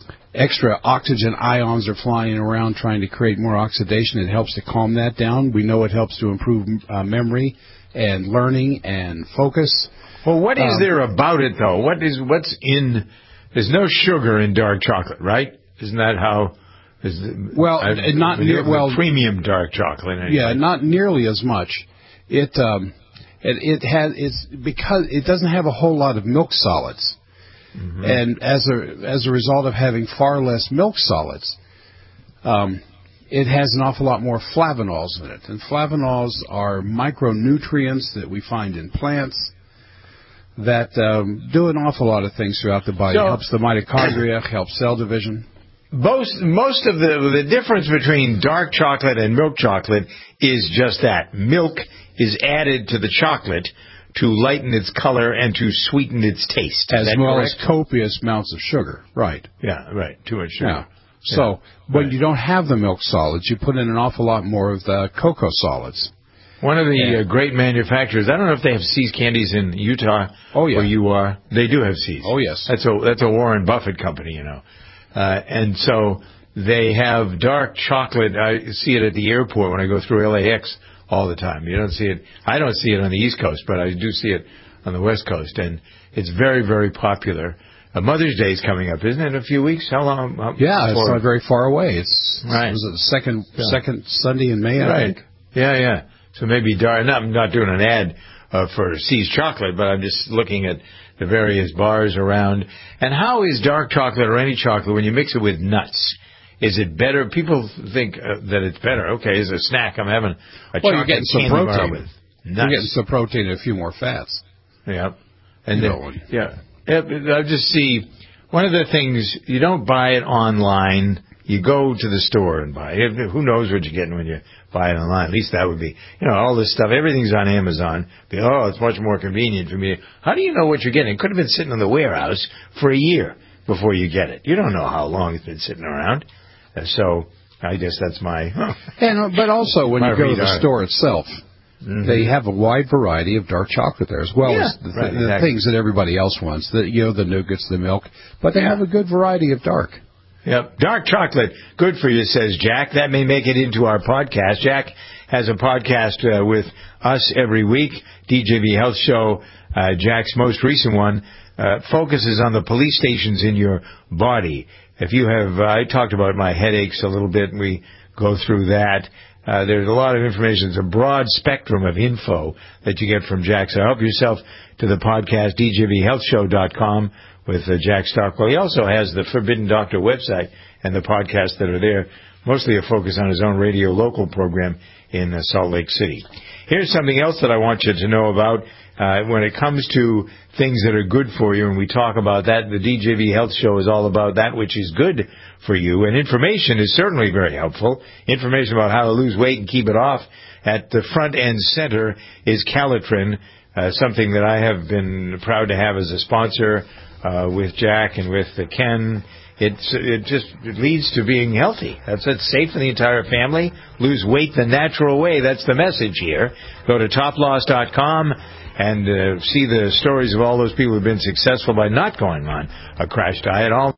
extra oxygen ions are flying around trying to create more oxidation. It helps to calm that down. We know it helps to improve uh, memory and learning and focus. Well, what is um, there about it, though? What is what's in? There's no sugar in dark chocolate, right? Isn't that how? Is the, well, I, not near, well premium dark chocolate. Anyway. Yeah, not nearly as much. It um, it, it has it's because it doesn't have a whole lot of milk solids. Mm-hmm. And as a as a result of having far less milk solids, um, it has an awful lot more flavanols in it. And flavanols are micronutrients that we find in plants that um, do an awful lot of things throughout the body. So, it helps the mitochondria, helps cell division. Most most of the the difference between dark chocolate and milk chocolate is just that. Milk is added to the chocolate to lighten its color and to sweeten its taste. As well correct? as copious amounts of sugar. Right. Yeah, right. Too much sugar. Yeah. So yeah. when right. you don't have the milk solids, you put in an awful lot more of the cocoa solids. One of the yeah. uh, great manufacturers, I don't know if they have See's Candies in Utah oh, yeah. where you are. They do have See's. Oh, yes. That's a, that's a Warren Buffett company, you know. Uh, and so they have dark chocolate. I see it at the airport when I go through L A X all the time. You don't see it. I don't see it on the East Coast, but I do see it on the West Coast. And it's very, very popular. Uh, Mother's Day is coming up, isn't it, in a few weeks? How long? How, yeah, it's not very far away. It's, right. Was it the second, yeah. second Sunday in May, I right. think? Yeah, yeah. So maybe dark. No, I'm not doing an ad uh, for See's Chocolate, but I'm just looking at the various bars around. And how is dark chocolate or any chocolate when you mix it with nuts? Is it better? People think uh, that it's better. Okay, as a snack, I'm having a well, chocolate you're getting some candy bar protein. with nuts. You're getting some protein and a few more fats. Yeah. And you then, know. yeah. yeah. I just see one of the things, you don't buy it online. You go to the store and buy it. Who knows what you're getting when you buy it online? At least that would be, you know, all this stuff. Everything's on Amazon. Be, oh, it's much more convenient for me. How do you know what you're getting? It could have been sitting in the warehouse for a year before you get it. You don't know how long it's been sitting around. Uh, so I guess that's my... Huh. And, but also when you go to the store itself, mm-hmm. they have a wide variety of dark chocolate there, as well yeah, as the, right, the exactly. things that everybody else wants. The, you know, the nougats, the milk. But they yeah. have a good variety of dark. Yep. Dark chocolate, good for you, says Jack. That may make it into our podcast. Jack has a podcast uh, with us every week, D J V Health Show. Uh, Jack's most recent one uh, focuses on the police stations in your body. If you have, uh, I talked about my headaches a little bit, and we go through that. Uh, there's a lot of information. It's a broad spectrum of info that you get from Jack. So help yourself to the podcast, D J V health show dot com. With uh, Jack Stockwell. He also has the Forbidden Doctor website and the podcasts that are there, mostly a focus on his own radio local program in uh, Salt Lake City. Here's something else that I want you to know about uh, when it comes to things that are good for you, and we talk about that. The D J V Health Show is all about that which is good for you, and information is certainly very helpful. Information about how to lose weight and keep it off. At the front and center is Calitrin, uh, something that I have been proud to have as a sponsor Uh, with Jack and with uh, Ken. It's, it just it leads to being healthy. That's it's safe for the entire family. Lose weight the natural way. That's the message here. Go to top loss dot com and uh, see the stories of all those people who've been successful by not going on a crash diet. All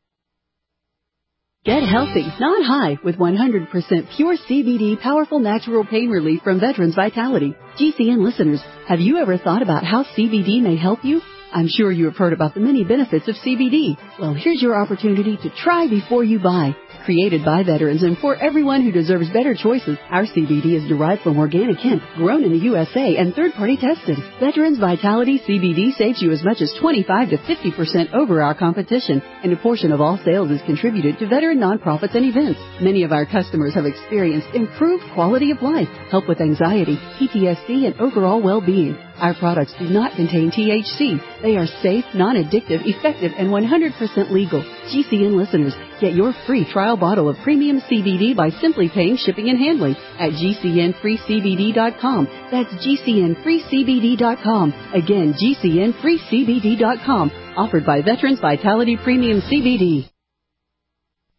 Get healthy, not high, with one hundred percent pure C B D powerful natural pain relief from Veterans Vitality. G C N listeners, have you ever thought about how C B D may help you? I'm sure you have heard about the many benefits of C B D. Well, here's your opportunity to try before you buy. Created by veterans and for everyone who deserves better choices, our C B D is derived from organic hemp, grown in the U S A and third-party tested. Veterans Vitality C B D saves you as much as twenty-five to fifty percent over our competition, and a portion of all sales is contributed to veteran nonprofits and events. Many of our customers have experienced improved quality of life, help with anxiety, P T S D, and overall well-being. Our products do not contain T H C. They are safe, non-addictive, effective, and one hundred percent legal. G C N listeners, get your free trial bottle of premium C B D by simply paying shipping and handling at G C N free C B D dot com. That's G C N free C B D dot com. Again, G C N free C B D dot com. Offered by Veterans Vitality Premium C B D.